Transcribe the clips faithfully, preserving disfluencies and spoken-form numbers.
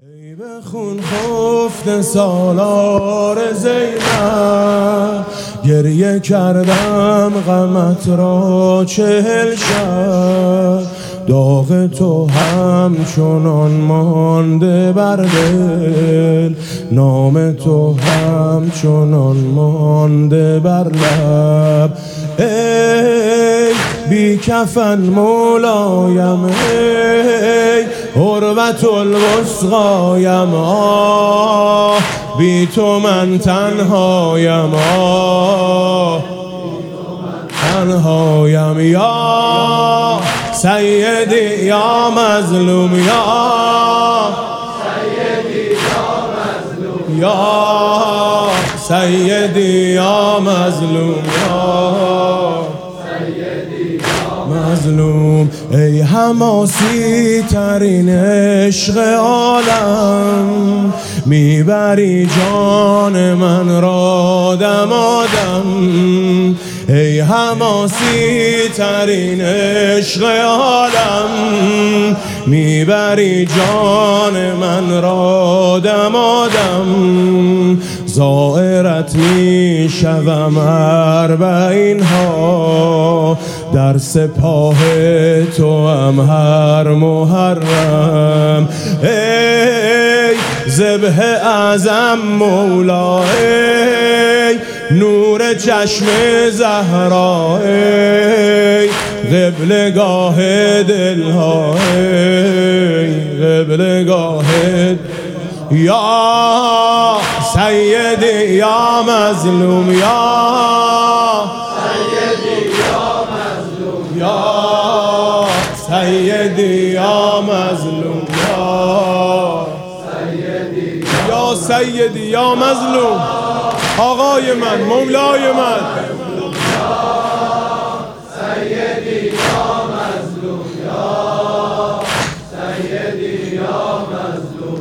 ای به خون خفته سالار زینب، گریه کردم غمت را چهل شب. داغ تو همچنان مانده بر دل، نام تو همچنان مانده بر لب. ای بی کفن مولایم، ای عروة الوثقایم، آه بی تو من تنهایم، آه تنهایم. یا سیدی یا مظلوم، یا سیدی یا مظلوم، یا سیدی یا مظلوم، یا سیدی یا مظلوم. ای حماسی ترین عشق عالم، میبری جان من را دمادم. ای حماسی ترین عشق عالم، میبری جان من را دمادم. زائرت میشوم اربعین ها، در سپاه تو هم هر محرم. ای ذبح اعظم مولا، ای نور چشم زهرا، ای قبلگاه دلها، ای قبلگاه. یا سیدی یا مظلوم، یا سیدی یا مظلوم، یا سیدی یا مظلوم، یا سیدی یا سیدی یا مظلوم. آقای من، مولای من، یا سیدی یا مظلوم، یا سیدی یا مظلوم،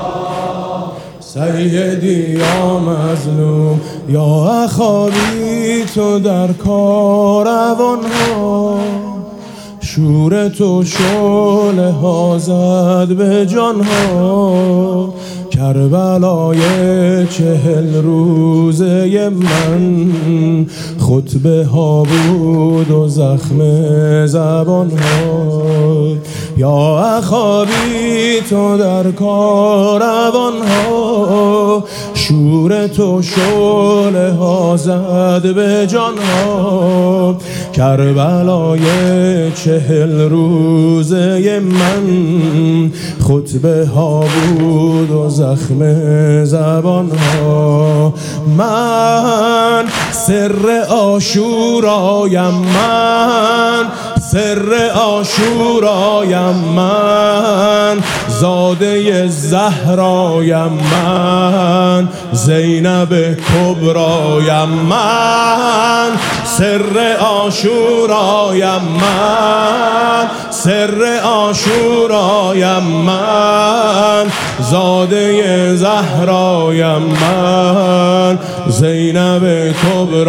یا سیدی یا مظلوم. یا اخوی تو در کاروان ها، شور تو شعله ها زد به جان ها. کربلای چهل روزه من، خطبه ها بود و زخم زبان ها. یا اخوی تو در کاروان ها، شور تو شعله ها زد به جان ها. کربلای چهل روزه من، خطبه ها بود و زخم زبان ها. من سر عاشورایم، من سر عاشورایم، من زاده زهرایم، من زینب کبرایم. من سر عاشورایم، من سر عاشورایم، من زاده زهرایم، من زینب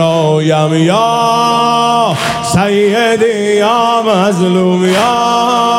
کبرایم. یا سیدی یا مظلوم، یا